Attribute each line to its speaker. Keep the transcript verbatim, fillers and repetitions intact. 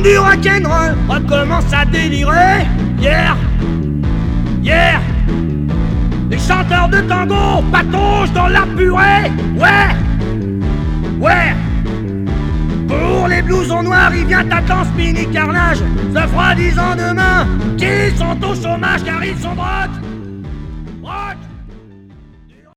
Speaker 1: du rock'n'roll recommence à délirer. Hier, hier, les chanteurs de tango patauchent dans la purée. Ouais, ouais. Pour les blousons noirs, il vient à temps mini carnage, se froidisant demain, qui sont au chômage car ils sont brocs. Brocs.